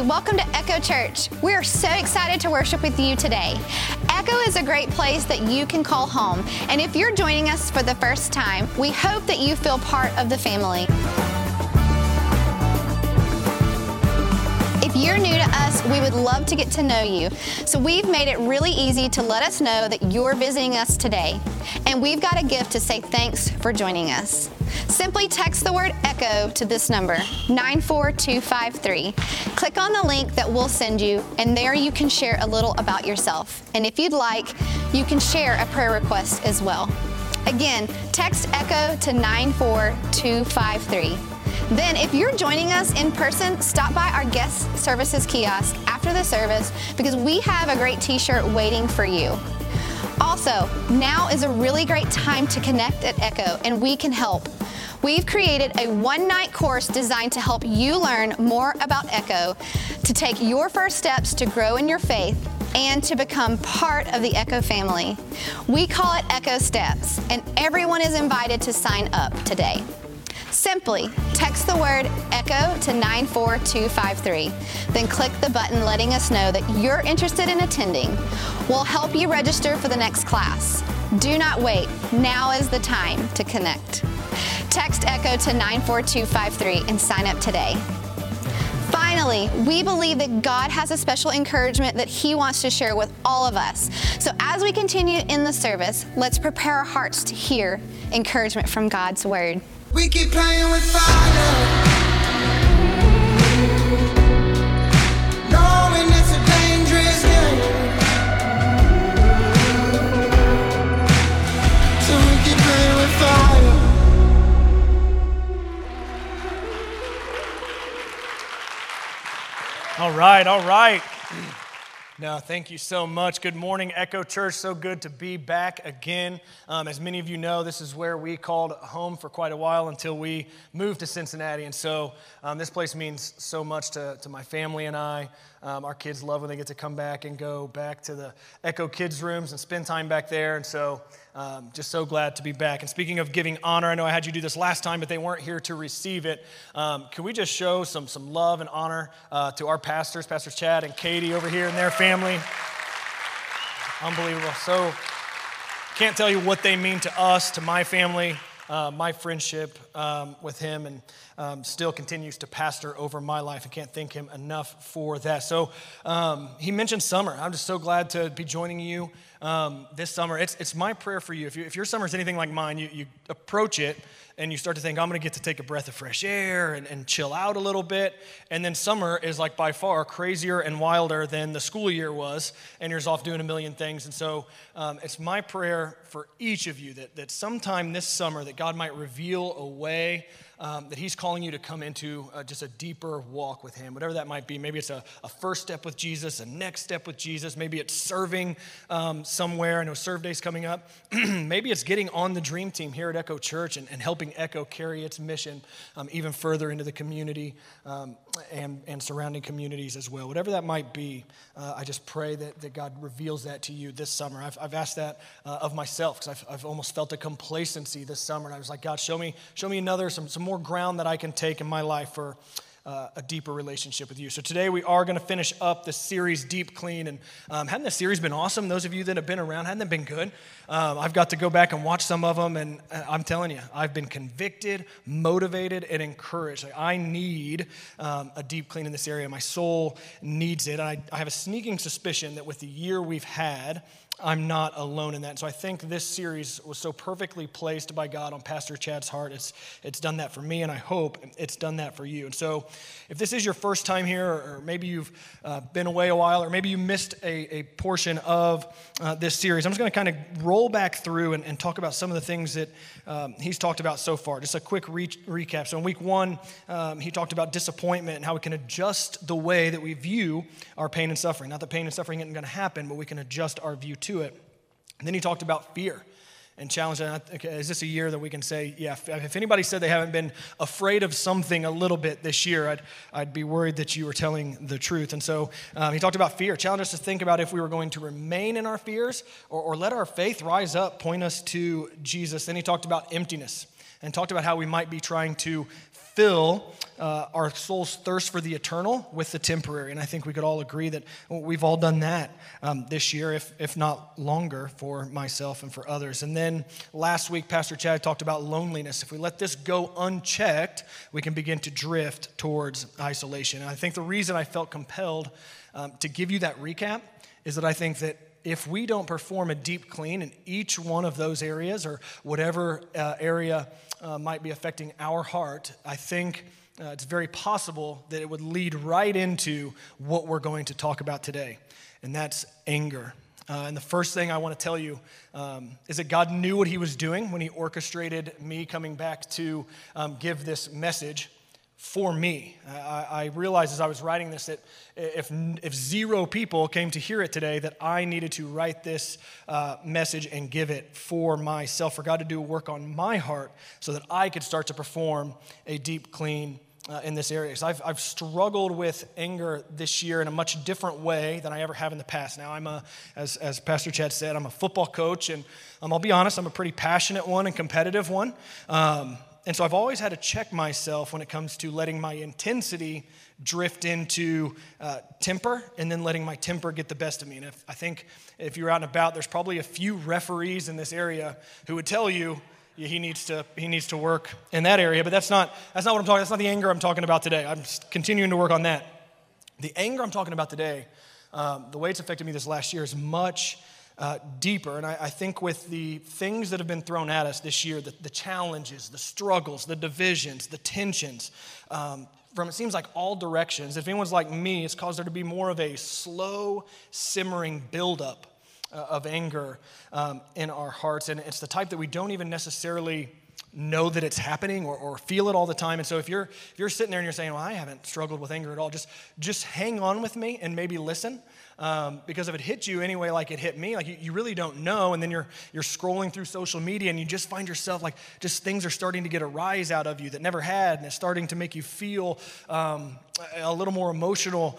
Hey, welcome to Echo Church. We are so excited to worship with you today. Echo is a great place that you can call home. And if you're joining us for the first time, we hope that you feel part of the family. If you're new to us, we would love to get to know you. So we've made it really easy to let us know that you're visiting us today. And we've got a gift to say thanks for joining us. Simply text the word ECHO to this number, 94253. Click on the link that we'll send you, and there you can share a little about yourself. And if you'd like, you can share a prayer request as well. Again, text ECHO to 94253. Then, if you're joining us in person, stop by our guest services kiosk after the service because we have a great t-shirt waiting for you. Also, now is a really great time to connect at Echo, and we can help. We've created a one-night course designed to help you learn more about Echo, to take your first steps to grow in your faith, and to become part of the Echo family. We call it Echo Steps, and everyone is invited to sign up today. Simply text the word ECHO to 94253. Then click the button letting us know that you're interested in attending. We'll help you register for the next class. Do not wait. Now is the time to connect. Text ECHO to 94253 and sign up today. Finally, we believe that God has a special encouragement that He wants to share with all of us. So as we continue in the service, let's prepare our hearts to hear encouragement from God's Word. We keep playing with fire, knowing it's a dangerous game. So we keep playing with fire. All right. No, thank you so much. Good morning, Echo Church. So good to be back again. As many of you know, this is where we called home for quite a while until we moved to Cincinnati. And so this place means so much to my family and I. Our kids love when they get to come back and go back to the Echo Kids rooms and spend time back there. And so just so glad to be back. And speaking of giving honor, I know I had you do this last time, but they weren't here to receive it. Can we just show some love and honor to our pastors, Pastors Chad and Katie over here and their family? Unbelievable. So can't tell you what they mean to us, to my family, my friendship with him, and still continues to pastor over my life. I can't thank him enough for that. So he mentioned summer. I'm just so glad to be joining you this summer. It's my prayer for you. If your summer is anything like mine, you approach it and you start to think, I'm going to get to take a breath of fresh air and chill out a little bit. And then summer is like by far crazier and wilder than the school year was, and you're just off doing a million things. And so it's my prayer for each of you that sometime this summer that God might reveal a way that He's calling you to come into just a deeper walk with Him, whatever that might be. Maybe it's a first step with Jesus, a next step with Jesus. Maybe it's serving somewhere. I know Serve Day's coming up. Maybe it's getting on the dream team here at Echo Church and helping Echo carry its mission even further into the community and surrounding communities as well. Whatever that might be, I just pray that God reveals that to you this summer. I've asked that of myself because I've almost felt a complacency this summer, and I was like, God, show me another, some more ground that I can take in my life for a deeper relationship with you. So today we are going to finish up the series Deep Clean, and hadn't the series been awesome? Those of you that have been around, hadn't it been good? I've got to go back and watch some of them, and I'm telling you, I've been convicted, motivated, and encouraged. I need a deep clean in this area. My soul needs it. I have a sneaking suspicion that with the year we've had, I'm not alone in that. So I think this series was so perfectly placed by God on Pastor Chad's heart. It's done that for me, and I hope it's done that for you. And so if this is your first time here, or maybe you've been away a while, or maybe you missed a portion of this series, I'm just going to kind of roll back through and talk about some of the things that he's talked about so far. Just a quick recap. So in week 1, he talked about disappointment and how we can adjust the way that we view our pain and suffering. Not that pain and suffering isn't going to happen, but we can adjust our view to it. And then he talked about fear and challenge. Okay, is this a year that we can say, yeah, if anybody said they haven't been afraid of something a little bit this year, I'd be worried that you were telling the truth. And so he talked about fear, challenged us to think about if we were going to remain in our fears or let our faith rise up, point us to Jesus. Then he talked about emptiness. and talked about how we might be trying to fill our soul's thirst for the eternal with the temporary. And I think we could all agree that we've all done that this year, if not longer, for myself and for others. And then last week, Pastor Chad talked about loneliness. If we let this go unchecked, we can begin to drift towards isolation. And I think the reason I felt compelled to give you that recap is that I think that if we don't perform a deep clean in each one of those areas, or whatever area might be affecting our heart, I think it's very possible that it would lead right into what we're going to talk about today, and that's anger. And the first thing I want to tell you is that God knew what he was doing when he orchestrated me coming back to give this message for me. I realized as I was writing this that if 0 people came to hear it today, that I needed to write this message and give it for myself, for God to do a work on my heart so that I could start to perform a deep clean in this area. So I've struggled with anger this year in a much different way than I ever have in the past. Now, as Pastor Chad said, I'm a football coach, and I'll be honest, I'm a pretty passionate one and competitive one. And so I've always had to check myself when it comes to letting my intensity drift into temper, and then letting my temper get the best of me. And I think if you're out and about, there's probably a few referees in this area who would tell you he needs to work in that area. But that's not what I'm talking. That's not the anger I'm talking about today. I'm continuing to work on that. The anger I'm talking about today, the way it's affected me this last year is much deeper. And I think with the things that have been thrown at us this year, the challenges, the struggles, the divisions, the tensions, from it seems like all directions, if anyone's like me, it's caused there to be more of a slow, simmering buildup of anger in our hearts. And it's the type that we don't even necessarily know that it's happening or feel it all the time. And so if you're sitting there and you're saying, well, I haven't struggled with anger at all, just hang on with me and maybe listen. Because if it hit you anyway like it hit me, like you really don't know, and then you're scrolling through social media and you just find yourself like just things are starting to get a rise out of you that never had, and it's starting to make you feel a little more emotional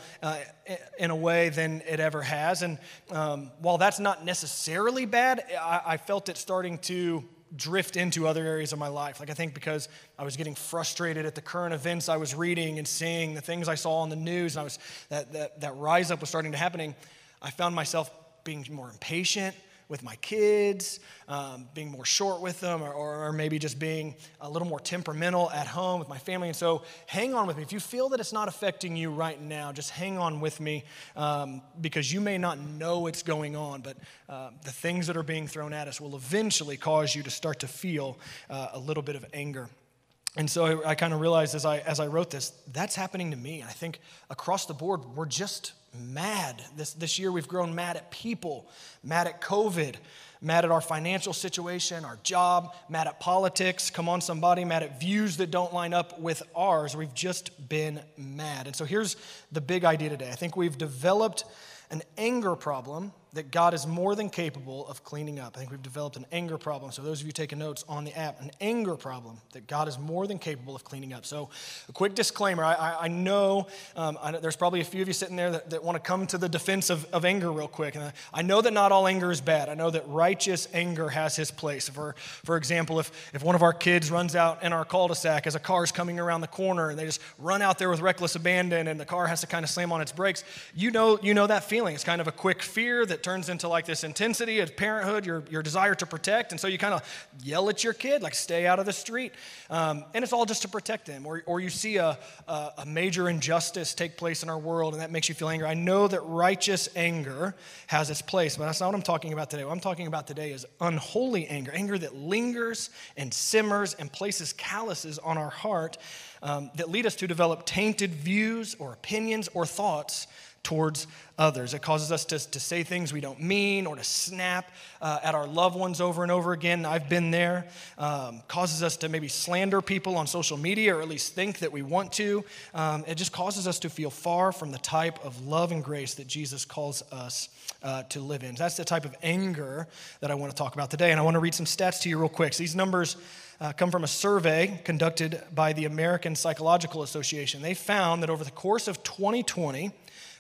in a way than it ever has. And while that's not necessarily bad, I felt it starting to drift into other areas of my life. Like I think because I was getting frustrated at the current events I was reading and seeing, the things I saw on the news, and I was that rise up was starting to happening. I found myself being more impatient with my kids, being more short with them, or maybe just being a little more temperamental at home with my family. And so hang on with me. If you feel that it's not affecting you right now, just hang on with me, because you may not know what's going on, but the things that are being thrown at us will eventually cause you to start to feel a little bit of anger. And so I kind of realized as I wrote this, that's happening to me. And I think across the board, we're just mad. This year we've grown mad at people, mad at COVID, mad at our financial situation, our job, mad at politics, come on somebody, mad at views that don't line up with ours. We've just been mad. And so here's the big idea today. I think we've developed an anger problem that God is more than capable of cleaning up. I think we've developed an anger problem. So those of you taking notes on the app, an anger problem that God is more than capable of cleaning up. So a quick disclaimer, I know there's probably a few of you sitting there that want to come to the defense of anger real quick. And I know that not all anger is bad. I know that righteous anger has his place. For example, if one of our kids runs out in our cul-de-sac as a car's coming around the corner and they just run out there with reckless abandon and the car has to kind of slam on its brakes, you know that feeling. It's kind of a quick fear that turns into like this intensity of parenthood, your desire to protect. And so you kind of yell at your kid, like stay out of the street. And it's all just to protect them. Or you see a major injustice take place in our world and that makes you feel angry. I know that righteous anger has its place, but that's not what I'm talking about today. What I'm talking about today is unholy anger, anger that lingers and simmers and places calluses on our heart that lead us to develop tainted views or opinions or thoughts towards others. It causes us to say things we don't mean or to snap at our loved ones over and over again. I've been there. Causes us to maybe slander people on social media or at least think that we want to. It just causes us to feel far from the type of love and grace that Jesus calls us to live in. That's the type of anger that I want to talk about today. And I want to read some stats to you real quick. So these numbers come from a survey conducted by the American Psychological Association. They found that over the course of 2020,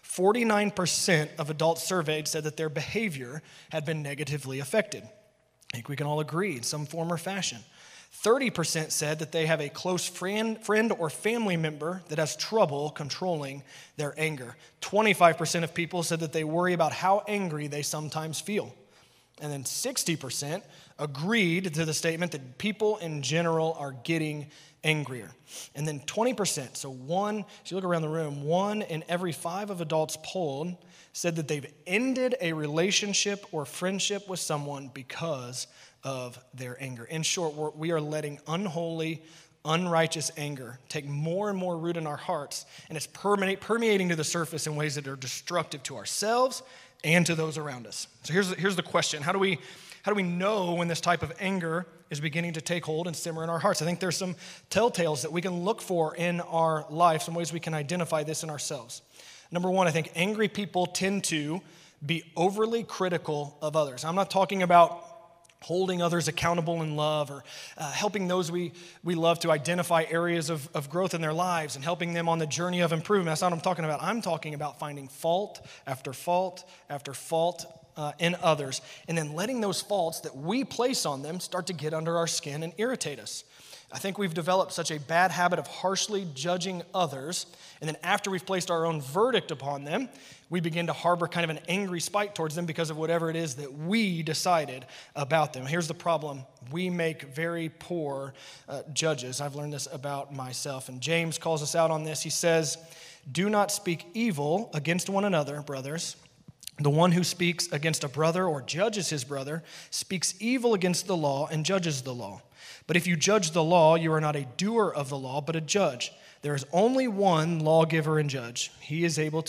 49% of adults surveyed said that their behavior had been negatively affected. I think we can all agree in some form or fashion. 30% said that they have a close friend or family member that has trouble controlling their anger. 25% of people said that they worry about how angry they sometimes feel. And then 60% agreed to the statement that people in general are getting angrier. And then 20%, so as you look around the room, 1 in every 5 of adults polled said that they've ended a relationship or friendship with someone because of their anger. In short, we are letting unholy, unrighteous anger take more and more root in our hearts, and it's permeating to the surface in ways that are destructive to ourselves and to those around us. So here's the question. How do we know when this type of anger is beginning to take hold and simmer in our hearts? I think there's some telltales that we can look for in our life, some ways we can identify this in ourselves. Number one, I think angry people tend to be overly critical of others. I'm not talking about holding others accountable in love or helping those we love to identify areas of growth in their lives and helping them on the journey of improvement. That's not what I'm talking about. I'm talking about finding fault after fault after fault in others and then letting those faults that we place on them start to get under our skin and irritate us. I think we've developed such a bad habit of harshly judging others, and then after we've placed our own verdict upon them, we begin to harbor kind of an angry spite towards them because of whatever it is that we decided about them. Here's the problem. We make very poor judges. I've learned this about myself, and James calls us out on this. He says, "Do not speak evil against one another, brothers. The one who speaks against a brother or judges his brother speaks evil against the law and judges the law. But if you judge the law, you are not a doer of the law, but a judge. There is only one lawgiver and judge. He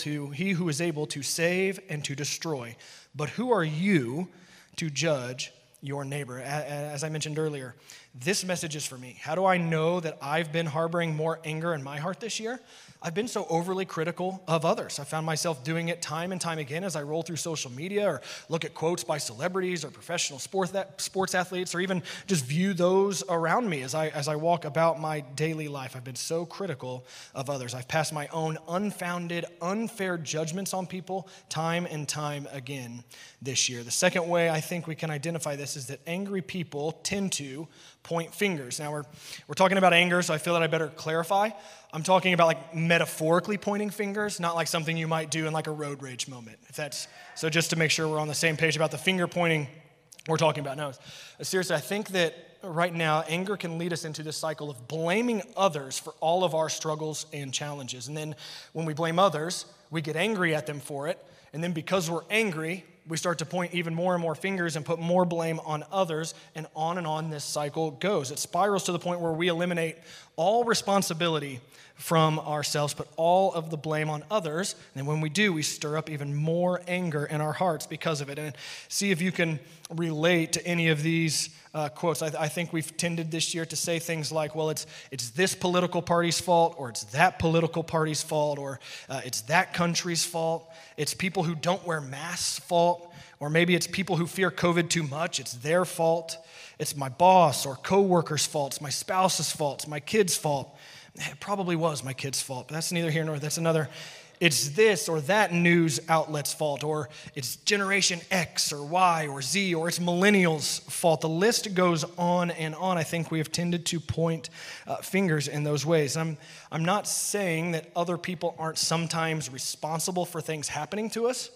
who is able to save and to destroy. But who are you to judge your neighbor?" As I mentioned earlier, this message is for me. How do I know that I've been harboring more anger in my heart this year? I've been so overly critical of others. I found myself doing it time and time again as I roll through social media or look at quotes by celebrities or professional sports athletes or even just view those around me as I walk about my daily life. I've been so critical of others. I've passed my own unfounded, unfair judgments on people time and time again this year. The second way I think we can identify this is that angry people tend to point fingers. Now, we're talking about anger, so I feel that I better clarify. I'm talking about like metaphorically pointing fingers, not like something you might do in like a road rage moment. So just to make sure we're on the same page about the finger pointing we're talking about. No, seriously, I think that right now anger can lead us into this cycle of blaming others for all of our struggles and challenges. And then when we blame others, we get angry at them for it. And then because we're angry, we start to point even more and more fingers and put more blame on others, and on this cycle goes. It spirals to the point where we eliminate all responsibility from ourselves, put all of the blame on others, and when we do, we stir up even more anger in our hearts because of it. And see if you can relate to any of these quotes. I think we've tended this year to say things like, well, it's this political party's fault, or it's that political party's fault, or it's that country's fault. It's people who don't wear masks' fault, or maybe it's people who fear COVID too much. It's their fault. It's my boss or coworker's fault. It's my spouse's fault. It's my kid's fault. It probably was my kid's fault, but that's neither here nor that's another. It's this or that news outlet's fault, or it's Generation X or Y or Z, or it's millennials' fault. The list goes on and on. I think we have tended to point fingers in those ways. I'm not saying that other people aren't sometimes responsible for things happening to us,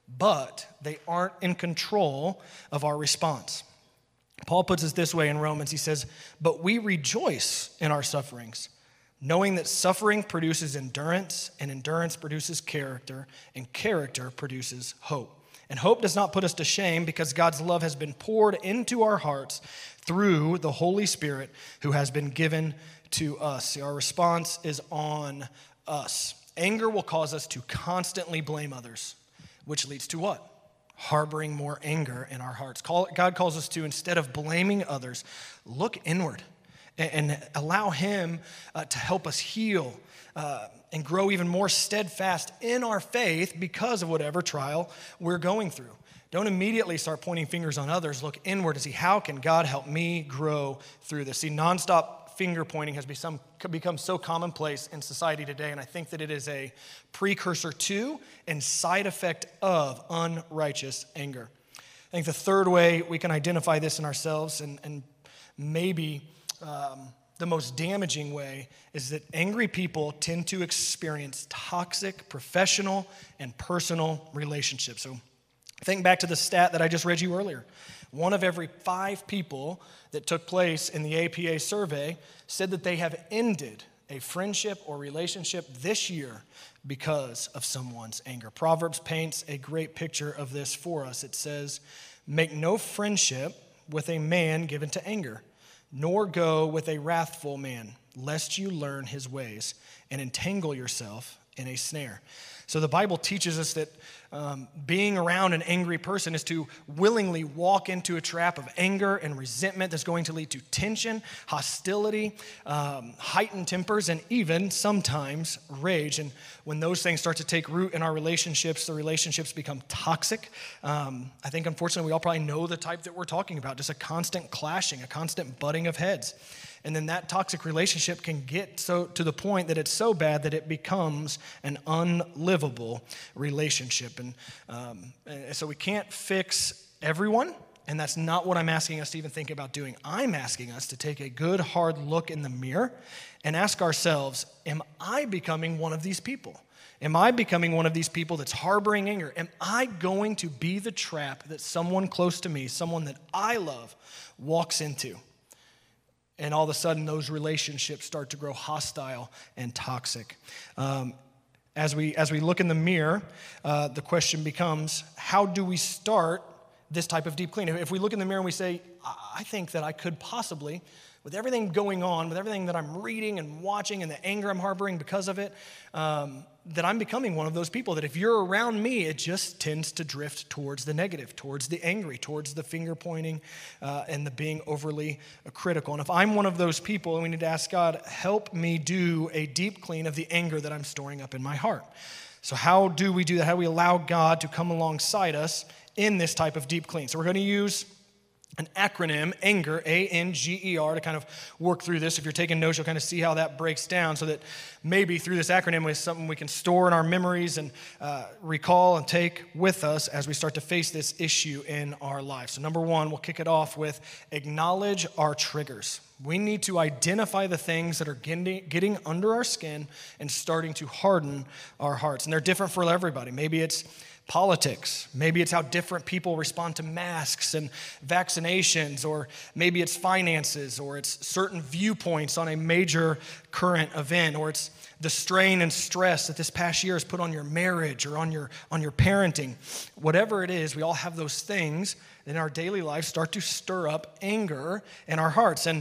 but they aren't in control of our response. Paul puts it this way in Romans. He says, "But we rejoice in our sufferings, knowing that suffering produces endurance, and endurance produces character, and character produces hope. And hope does not put us to shame, because God's love has been poured into our hearts through the Holy Spirit who has been given to us." See, our response is on us. Anger will cause us to constantly blame others, which leads to what? Harboring more anger in our hearts. God calls us to, instead of blaming others, look inward and allow him to help us heal and grow even more steadfast in our faith because of whatever trial we're going through. Don't immediately start pointing fingers on others. Look inward to see, how can God help me grow through this? See, nonstop finger pointing has become so commonplace in society today, and I think that it is a precursor to and side effect of unrighteous anger. I think the third way we can identify this in ourselves, and maybe the most damaging way, is that angry people tend to experience toxic professional and personal relationships. So think back to the stat that I just read you earlier. 1 of every 5 people that took place in the APA survey said that they have ended a friendship or relationship this year because of someone's anger. Proverbs paints a great picture of this for us. It says, "Make no friendship with a man given to anger, nor go with a wrathful man, lest you learn his ways and entangle yourself in a snare." So the Bible teaches us that being around an angry person is to willingly walk into a trap of anger and resentment that's going to lead to tension, hostility, heightened tempers, and even sometimes rage. And when those things start to take root in our relationships, the relationships become toxic. I think, unfortunately, we all probably know the type that we're talking about, just a constant clashing, a constant butting of heads. And then that toxic relationship can get so to the point that it's so bad that it becomes an unlivable relationship. And so we can't fix everyone, and that's not what I'm asking us to even think about doing. I'm asking us to take a good, hard look in the mirror and ask ourselves, am I becoming one of these people? Am I becoming one of these people that's harboring anger? Am I going to be the trap that someone close to me, someone that I love, walks into? And all of a sudden, those relationships start to grow hostile and toxic. As we look in the mirror, the question becomes, how do we start this type of deep cleaning? If we look in the mirror and we say, I think that I could possibly, with everything going on, with everything that I'm reading and watching and the anger I'm harboring because of it, that I'm becoming one of those people that if you're around me, it just tends to drift towards the negative, towards the angry, towards the finger pointing, and the being overly critical. And if I'm one of those people, we need to ask God, help me do a deep clean of the anger that I'm storing up in my heart. So how do we do that? How do we allow God to come alongside us in this type of deep clean? So we're going to use an acronym, ANGER, A-N-G-E-R, to kind of work through this. If you're taking notes, you'll kind of see how that breaks down so that maybe through this acronym is something we can store in our memories and recall and take with us as we start to face this issue in our lives. So number 1, we'll kick it off with acknowledge our triggers. We need to identify the things that are getting under our skin and starting to harden our hearts. And they're different for everybody. Maybe it's politics. Maybe it's how different people respond to masks and vaccinations, or maybe it's finances, or it's certain viewpoints on a major current event, or it's the strain and stress that this past year has put on your marriage or on your parenting. Whatever it is, we all have those things in our daily life start to stir up anger in our hearts. And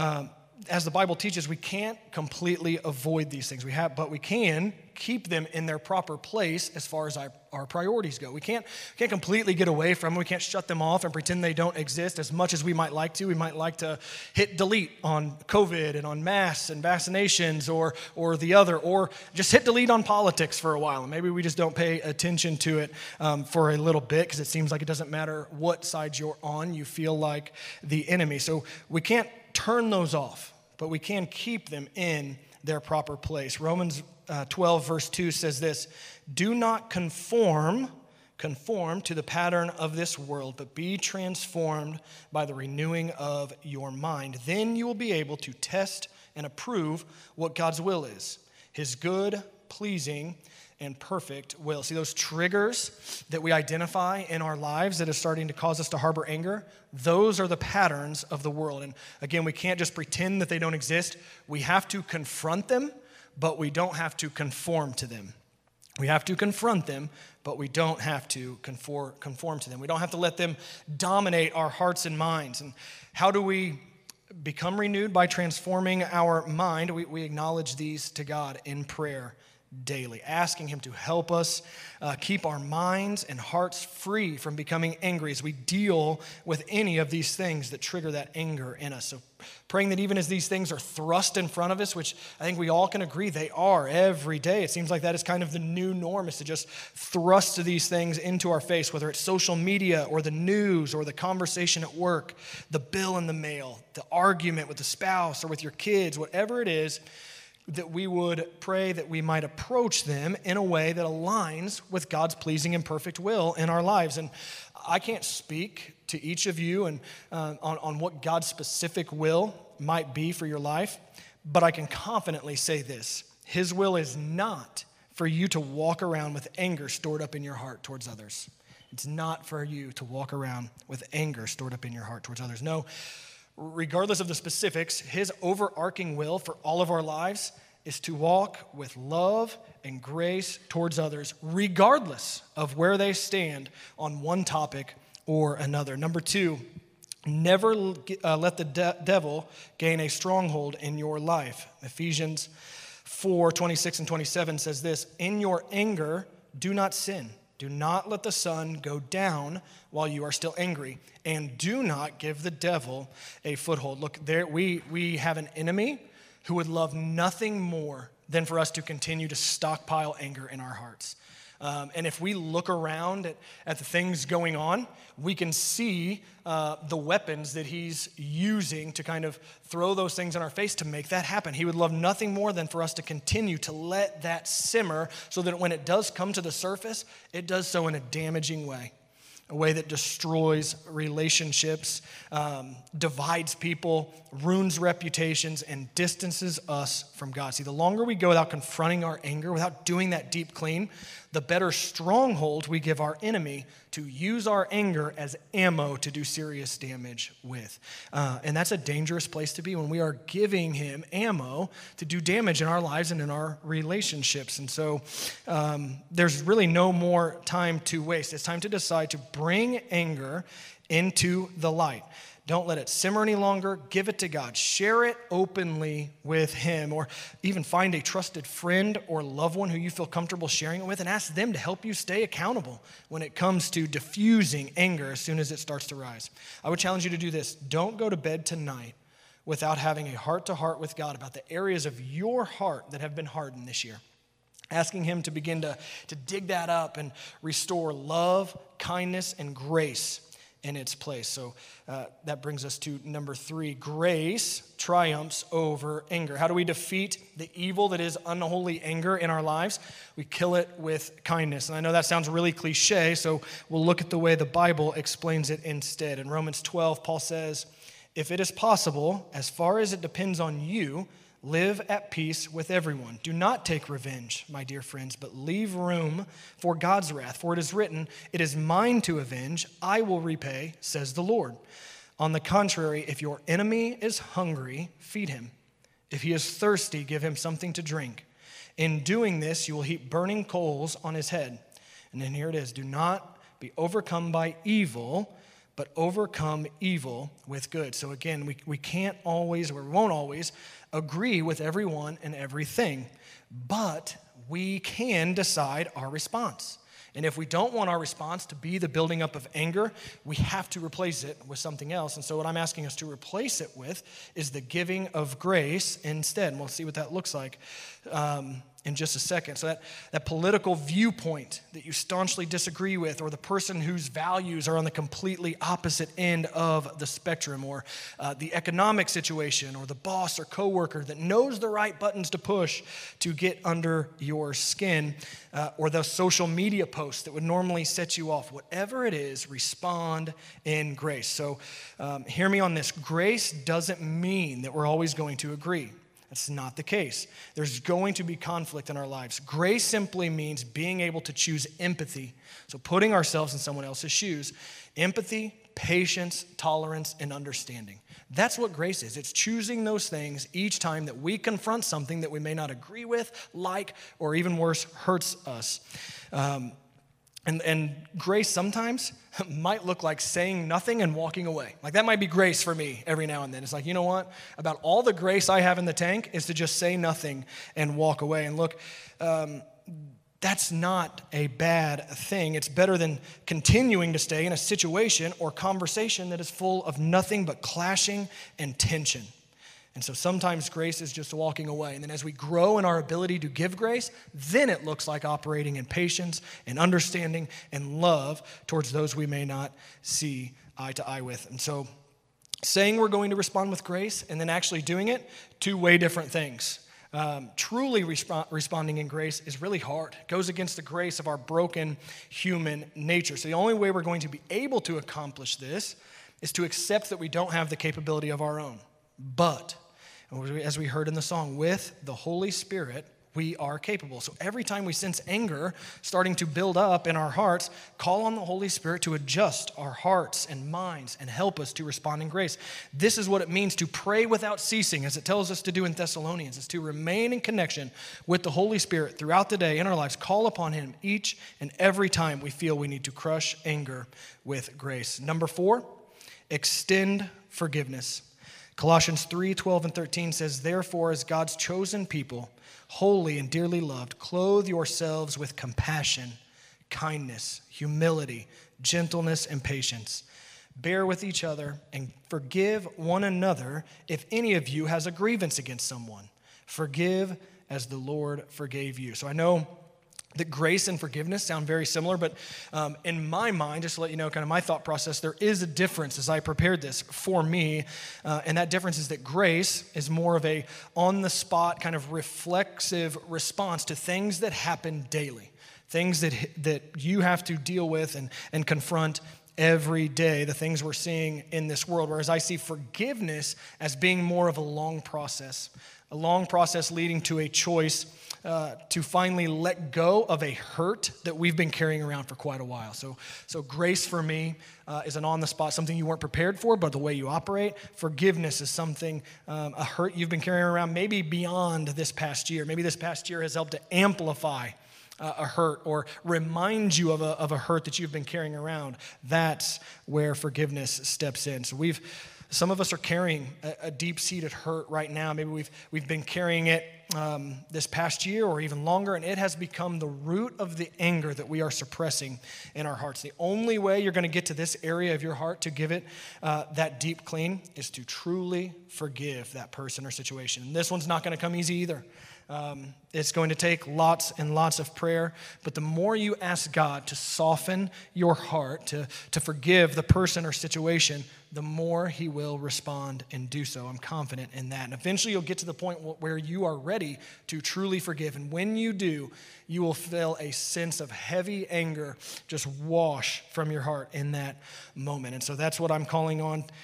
as the Bible teaches, we can't completely avoid these things. But we can keep them in their proper place as far as our priorities go. We can't completely get away from them. We can't shut them off and pretend they don't exist as much as we might like to. We might like to hit delete on COVID and on masks and vaccinations or the other, or just hit delete on politics for a while. And maybe we just don't pay attention to it for a little bit because it seems like it doesn't matter what side you're on. You feel like the enemy. So we can't turn those off, but we can keep them in their proper place. Romans 12 verse 2 says this, "Do not conform to the pattern of this world, but be transformed by the renewing of your mind. Then you will be able to test and approve what God's will is, his good, pleasing, and perfect will." See, those triggers that we identify in our lives that is starting to cause us to harbor anger, those are the patterns of the world. And again, we can't just pretend that they don't exist. We have to confront them, but we don't have to conform to them. We have to confront them, but we don't have to conform to them. We don't have to let them dominate our hearts and minds. And how do we become renewed? By transforming our mind. We acknowledge these to God in prayer daily, asking him to help us keep our minds and hearts free from becoming angry as we deal with any of these things that trigger that anger in us. So praying that even as these things are thrust in front of us, which I think we all can agree they are every day, it seems like that is kind of the new norm, is to just thrust these things into our face, whether it's social media or the news or the conversation at work, the bill in the mail, the argument with the spouse or with your kids, whatever it is. that we would pray that we might approach them in a way that aligns with God's pleasing and perfect will in our lives. And I can't speak to each of you and on what God's specific will might be for your life, but I can confidently say this: His will is not for you to walk around with anger stored up in your heart towards others. It's not for you to walk around with anger stored up in your heart towards others. No, regardless of the specifics, His overarching will for all of our lives is to walk with love and grace towards others, regardless of where they stand on one topic or another. Number 2, never let the devil gain a stronghold in your life. Ephesians 4:26 and 27 says this: in your anger, do not sin. Do not let the sun go down while you are still angry, and do not give the devil a foothold. Look, there we have an enemy who would love nothing more than for us to continue to stockpile anger in our hearts. And if we look around at the things going on, we can see the weapons that he's using to kind of throw those things in our face to make that happen. He would love nothing more than for us to continue to let that simmer so that when it does come to the surface, it does so in a damaging way. A way that destroys relationships, divides people, ruins reputations, and distances us from God. See, the longer we go without confronting our anger, without doing that deep clean, the better stronghold we give our enemy to use our anger as ammo to do serious damage with. And that's a dangerous place to be when we are giving him ammo to do damage in our lives and in our relationships. And so there's really no more time to waste. It's time to decide to bring anger into the light. Don't let it simmer any longer. Give it to God. Share it openly with him, or even find a trusted friend or loved one who you feel comfortable sharing it with and ask them to help you stay accountable when it comes to diffusing anger as soon as it starts to rise. I would challenge you to do this. Don't go to bed tonight without having a heart-to-heart with God about the areas of your heart that have been hardened this year. Asking him to begin to dig that up and restore love, kindness, and grace in its place. So that brings us to number 3. Grace triumphs over anger. How do we defeat the evil that is unholy anger in our lives? We kill it with kindness. And I know that sounds really cliche, so we'll look at the way the Bible explains it instead. In Romans 12, Paul says, "If it is possible, as far as it depends on you, live at peace with everyone. Do not take revenge, my dear friends, but leave room for God's wrath. For it is written, 'It is mine to avenge, I will repay,' says the Lord. On the contrary, if your enemy is hungry, feed him. If he is thirsty, give him something to drink. In doing this, you will heap burning coals on his head." And then here it is: "Do not be overcome by evil, but overcome evil with good." So again, we can't always, or we won't always, agree with everyone and everything, but we can decide our response. And if we don't want our response to be the building up of anger, we have to replace it with something else. And so what I'm asking us to replace it with is the giving of grace instead. And we'll see what that looks like in just a second. So that political viewpoint that you staunchly disagree with, or the person whose values are on the completely opposite end of the spectrum, or the economic situation, or the boss or coworker that knows the right buttons to push to get under your skin, or the social media post that would normally set you off. Whatever it is, respond in grace. So hear me on this. Grace doesn't mean that we're always going to agree. That's not the case. There's going to be conflict in our lives. Grace simply means being able to choose empathy. So putting ourselves in someone else's shoes. Empathy, patience, tolerance, and understanding. That's what grace is. It's choosing those things each time that we confront something that we may not agree with, like, or even worse, hurts us. And grace sometimes might look like saying nothing and walking away. Like, that might be grace for me every now and then. It's like, you know what? About all the grace I have in the tank is to just say nothing and walk away. And look, that's not a bad thing. It's better than continuing to stay in a situation or conversation that is full of nothing but clashing and tension. And so sometimes grace is just walking away. And then as we grow in our ability to give grace, then it looks like operating in patience and understanding and love towards those we may not see eye to eye with. And so saying we're going to respond with grace and then actually doing it, 2 way different things. Truly responding in grace is really hard. It goes against the grace of our broken human nature. So the only way we're going to be able to accomplish this is to accept that we don't have the capability of our own. But, as we heard in the song, with the Holy Spirit, we are capable. So every time we sense anger starting to build up in our hearts, call on the Holy Spirit to adjust our hearts and minds and help us to respond in grace. This is what it means to pray without ceasing, as it tells us to do in Thessalonians. It's to remain in connection with the Holy Spirit throughout the day in our lives. Call upon him each and every time we feel we need to crush anger with grace. Number 4, extend forgiveness. Colossians 3:12 and 13 says, "Therefore, as God's chosen people, holy and dearly loved, clothe yourselves with compassion, kindness, humility, gentleness, and patience. Bear with each other and forgive one another if any of you has a grievance against someone. Forgive as the Lord forgave you." So I know that grace and forgiveness sound very similar, but in my mind, just to let you know kind of my thought process, there is a difference as I prepared this for me, and that difference is that grace is more of a on-the-spot kind of reflexive response to things that happen daily, things that you have to deal with and confront every day, the things we're seeing in this world, whereas I see forgiveness as being more of a long process leading to a choice to finally let go of a hurt that we've been carrying around for quite a while. So grace for me is an on-the-spot, something you weren't prepared for, but the way you operate. Forgiveness is something, a hurt you've been carrying around maybe beyond this past year. Maybe this past year has helped to amplify a hurt or remind you of a hurt that you've been carrying around. That's where forgiveness steps in. So some of us are carrying a deep-seated hurt right now. Maybe we've been carrying it this past year or even longer, and it has become the root of the anger that we are suppressing in our hearts. The only way you're going to get to this area of your heart to give it that deep clean is to truly forgive that person or situation. And this one's not going to come easy either. It's going to take lots and lots of prayer, but the more you ask God to soften your heart, to forgive the person or situation, the more he will respond and do so. I'm confident in that. And eventually you'll get to the point where you are ready to truly forgive. And when you do, you will feel a sense of heavy anger just wash from your heart in that moment. And so that's what I'm calling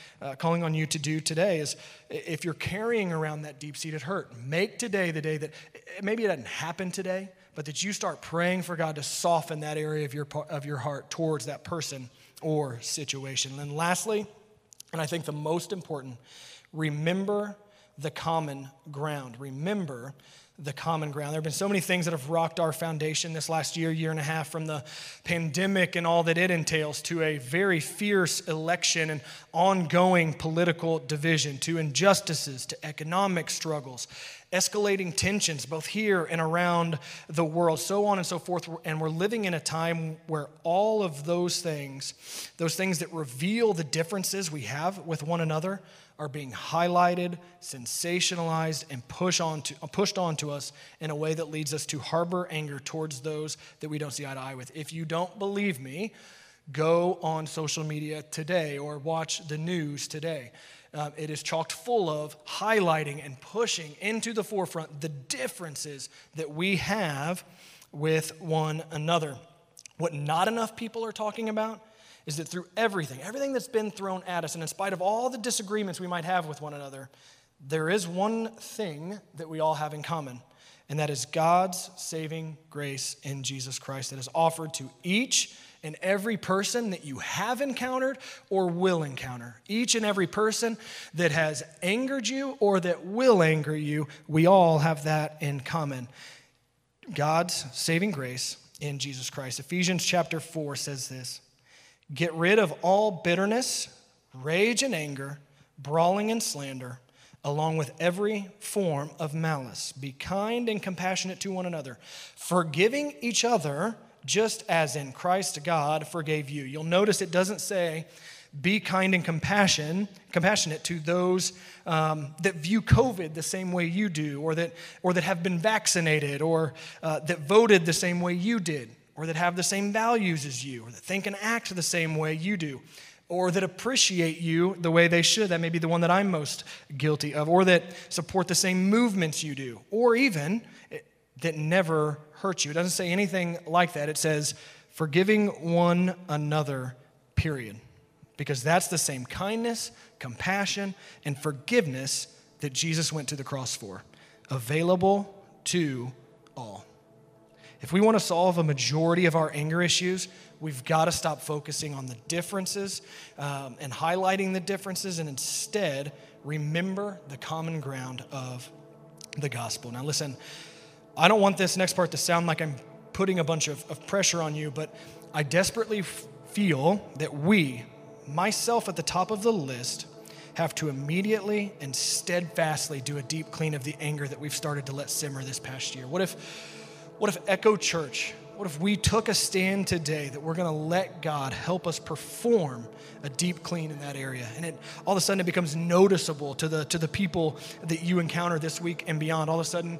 on you to do today is if you're carrying around that deep-seated hurt, make today the day that maybe it doesn't happen today, but that you start praying for God to soften that area of your heart towards that person or situation. And then lastly, and I think the most important, remember the common ground. Remember the common ground. There have been so many things that have rocked our foundation this last year and a half, from the pandemic and all that it entails to a very fierce election and ongoing political division, to injustices, to economic struggles, escalating tensions both here and around the world, so on and so forth. And we're living in a time where all of those things that reveal the differences we have with one another, are being highlighted, sensationalized, and pushed onto us in a way that leads us to harbor anger towards those that we don't see eye to eye with. If you don't believe me, go on social media today or watch the news today. It is chocked full of highlighting and pushing into the forefront the differences that we have with one another. What not enough people are talking about is that through everything that's been thrown at us, and in spite of all the disagreements we might have with one another, there is one thing that we all have in common, and that is God's saving grace in Jesus Christ that is offered to each and every person that you have encountered or will encounter. Each and every person that has angered you or that will anger you, we all have that in common. God's saving grace in Jesus Christ. Ephesians chapter 4 says this: "Get rid of all bitterness, rage and anger, brawling and slander, along with every form of malice. Be kind and compassionate to one another, forgiving each other just as in Christ God forgave you." You'll notice it doesn't say be kind and compassionate to those that view COVID the same way you do, or that have been vaccinated, or that voted the same way you did, or that have the same values as you, or that think and act the same way you do. or that appreciate you the way they should. That may be the one that I'm most guilty of, or that support the same movements you do, or even that never hurt you. It doesn't say anything like that. It says, forgiving one another, period. Because that's the same kindness, compassion, and forgiveness that Jesus went to the cross for, available to all. If we want to solve a majority of our anger issues, we've got to stop focusing on the differences and highlighting the differences, and instead remember the common ground of the gospel. Now listen, I don't want this next part to sound like I'm putting a bunch of pressure on you, but I desperately feel that we, myself at the top of the list, have to immediately and steadfastly do a deep clean of the anger that we've started to let simmer this past year. What if Echo Church, what if we took a stand today that we're going to let God help us perform a deep clean in that area? And all of a sudden it becomes noticeable to the people that you encounter this week and beyond. All of a sudden,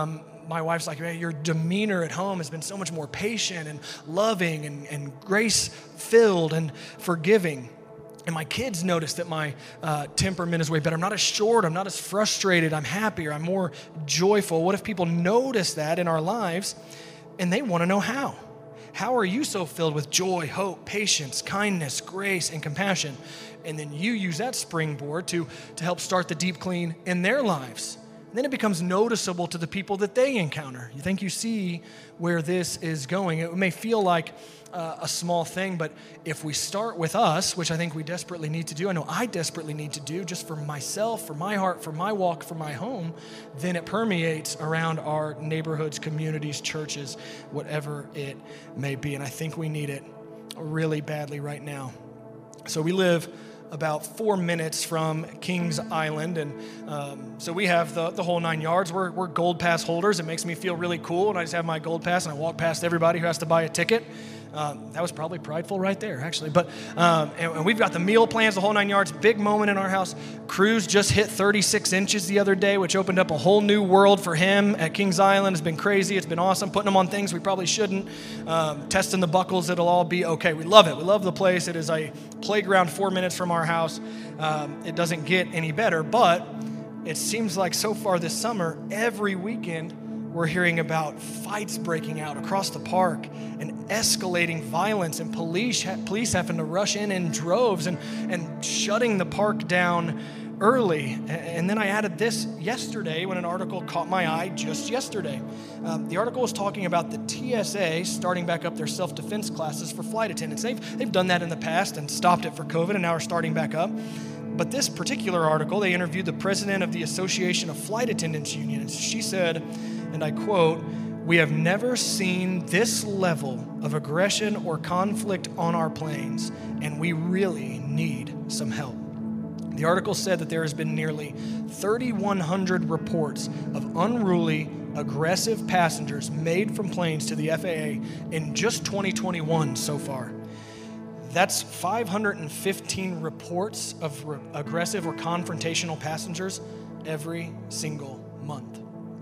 my wife's like, man, your demeanor at home has been so much more patient and loving and grace-filled and forgiving. And my kids notice that my temperament is way better. I'm not as short. I'm not as frustrated. I'm happier. I'm more joyful. What if people notice that in our lives and they want to know how? How are you so filled with joy, hope, patience, kindness, grace, and compassion? And then you use that springboard to help start the deep clean in their lives. And then it becomes noticeable to the people that they encounter. You think you see where this is going. It may feel like a small thing, but if we start with us, which I think we desperately need to do, I know I desperately need to do just for myself, for my heart, for my walk, for my home, then it permeates around our neighborhoods, communities, churches, whatever it may be. And I think we need it really badly right now. So we live about 4 minutes from Kings Island, and so we have the whole 9 yards. We're Gold Pass holders. It makes me feel really cool, and I just have my Gold Pass, and I walk past everybody who has to buy a ticket. That was probably prideful right there, actually. But and we've got the meal plans, the whole 9 yards. Big moment in our house. Cruz just hit 36 inches the other day, which opened up a whole new world for him at Kings Island. It's been crazy. It's been awesome. Putting him on things we probably shouldn't. Testing the buckles. It'll all be okay. We love it. We love the place. It is a playground 4 minutes from our house. It doesn't get any better, but it seems like so far this summer, every weekend, we're hearing about fights breaking out across the park and escalating violence and police having to rush in droves and shutting the park down early. And then I added this yesterday when an article caught my eye just yesterday. The article was talking about the TSA starting back up their self-defense classes for flight attendants. They've done that in the past and stopped it for COVID, and now are starting back up. But this particular article, they interviewed the president of the Association of Flight Attendants Union. She said, and I quote, "We have never seen this level of aggression or conflict on our planes, and we really need some help." The article said that there has been nearly 3,100 reports of unruly, aggressive passengers made from planes to the FAA in just 2021 so far. That's 515 reports of aggressive or confrontational passengers every single month.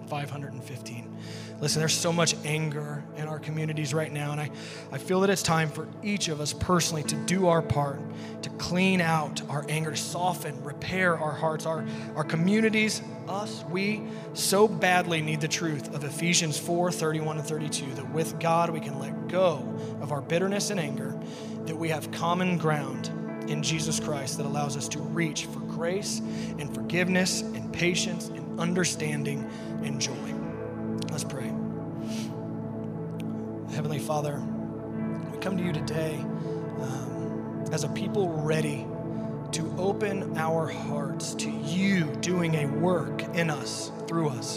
515. Listen, there's so much anger in our communities right now, and I feel that it's time for each of us personally to do our part, to clean out our anger, to soften, repair our hearts, our communities, us, we so badly need the truth of Ephesians 4:31 and 32, that with God we can let go of our bitterness and anger, that we have common ground in Jesus Christ that allows us to reach for grace and forgiveness and patience and understanding and joy. Let's pray. Heavenly Father, we come to you today as a people ready to open our hearts to you doing a work in us, through us.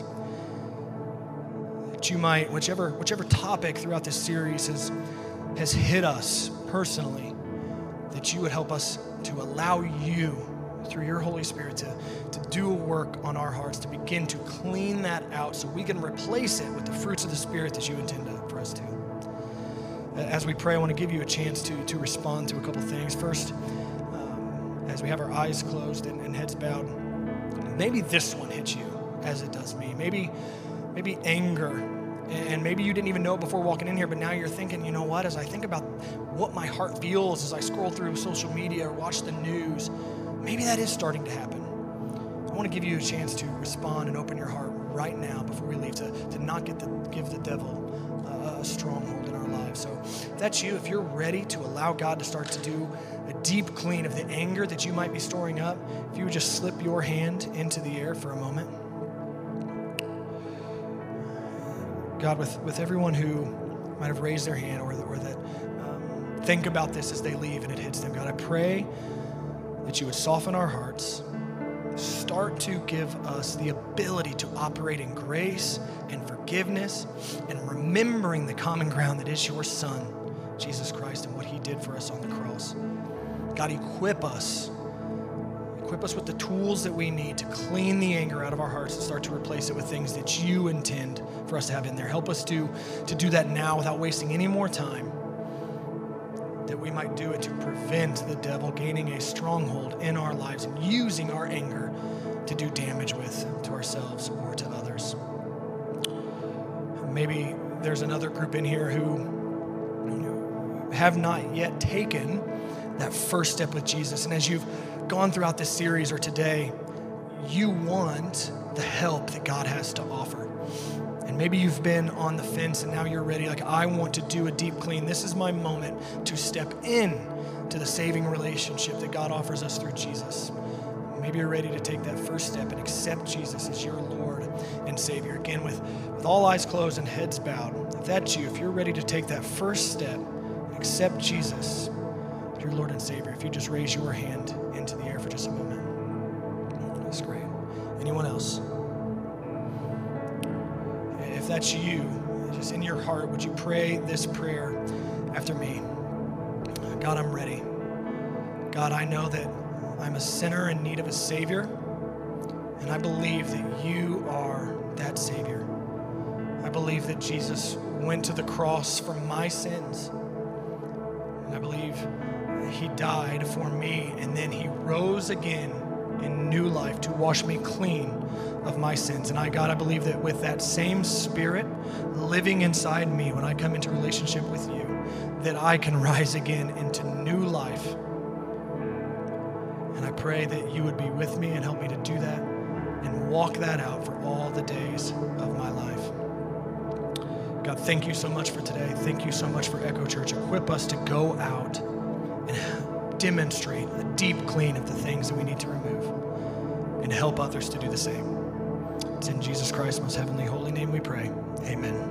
That you might, whichever topic throughout this series has hit us personally, that you would help us to allow you, through your Holy Spirit, to do a work on our hearts, to begin to clean that out so we can replace it with the fruits of the Spirit that you intend for us to. As we pray, I want to give you a chance to respond to a couple things. First, as we have our eyes closed and heads bowed, maybe this one hits you as it does me. Maybe anger And maybe you didn't even know it before walking in here, but now you're thinking, you know what, as I think about what my heart feels as I scroll through social media or watch the news, maybe that is starting to happen. I want to give you a chance to respond and open your heart right now before we leave, to not give the devil a stronghold in our lives. So if that's you, if you're ready to allow God to start to do a deep clean of the anger that you might be storing up, if you would just slip your hand into the air for a moment. God, with everyone who might have raised their hand or that think about this as they leave and it hits them, God, I pray that you would soften our hearts, start to give us the ability to operate in grace and forgiveness and remembering the common ground that is your Son, Jesus Christ, and what he did for us on the cross. God, equip us with the tools that we need to clean the anger out of our hearts and start to replace it with things that you intend for us to have in there. Help us to do that now without wasting any more time, that we might do it to prevent the devil gaining a stronghold in our lives and using our anger to do damage to ourselves or to others. Maybe there's another group in here who have not yet taken that first step with Jesus. And as you've gone throughout this series or today, you want the help that God has to offer. And maybe you've been on the fence and now you're ready, like, I want to do a deep clean. This is my moment to step in to the saving relationship that God offers us through Jesus. Maybe you're ready to take that first step and accept Jesus as your Lord and Savior. Again, with all eyes closed and heads bowed, if that's you, if you're ready to take that first step and accept Jesus as your Lord and Savior, if you just raise your hand into the air for just a moment. That's great. Anyone else? If that's you, just in your heart, would you pray this prayer after me? God, I'm ready. God, I know that I'm a sinner in need of a Savior, and I believe that you are that Savior. I believe that Jesus went to the cross for my sins, and I believe he died for me, and then he rose again in new life to wash me clean of my sins. And God, I believe that with that same Spirit living inside me when I come into relationship with you, that I can rise again into new life. And I pray that you would be with me and help me to do that and walk that out for all the days of my life. God, thank you so much for today. Thank you so much for Echo Church. Equip us to go out and demonstrate a deep clean of the things that we need to remove and help others to do the same. It's in Jesus Christ's most heavenly, holy name we pray. Amen.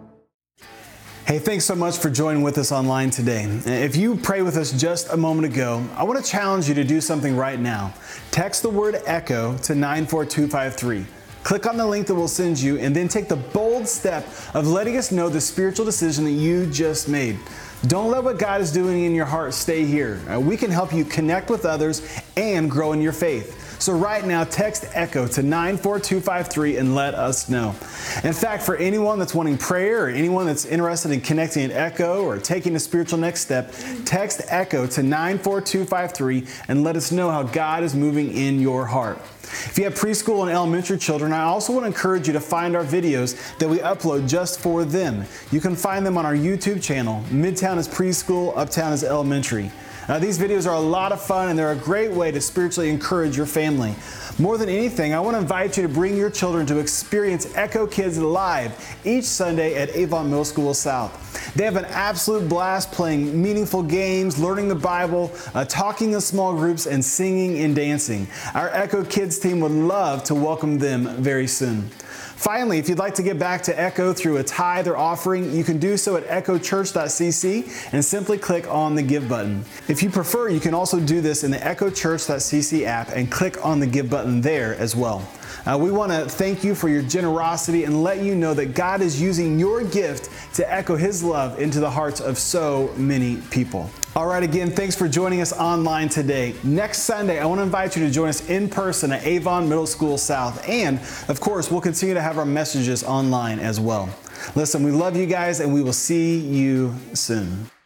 Hey, thanks so much for joining with us online today. If you prayed with us just a moment ago, I want to challenge you to do something right now. Text the word ECHO to 94253. Click on the link that we'll send you and then take the bold step of letting us know the spiritual decision that you just made. Don't let what God is doing in your heart stay here. We can help you connect with others and grow in your faith. So right now, text ECHO to 94253 and let us know. In fact, for anyone that's wanting prayer or anyone that's interested in connecting an ECHO or taking a spiritual next step, text ECHO to 94253 and let us know how God is moving in your heart. If you have preschool and elementary children, I also want to encourage you to find our videos that we upload just for them. You can find them on our YouTube channel. Midtown is preschool, Uptown is elementary. These videos are a lot of fun and they're a great way to spiritually encourage your family. More than anything, I want to invite you to bring your children to experience Echo Kids live each Sunday at Avon Middle School South. They have an absolute blast playing meaningful games, learning the Bible, talking in small groups, and singing and dancing. Our Echo Kids team would love to welcome them very soon. Finally, if you'd like to give back to Echo through a tithe or offering, you can do so at echochurch.cc and simply click on the Give button. If you prefer, you can also do this in the echochurch.cc app and click on the Give button there as well. We want to thank you for your generosity and let you know that God is using your gift to echo His love into the hearts of so many people. All right, again, thanks for joining us online today. Next Sunday, I want to invite you to join us in person at Avon Middle School South. And, of course, we'll continue to have our messages online as well. Listen, we love you guys, and we will see you soon.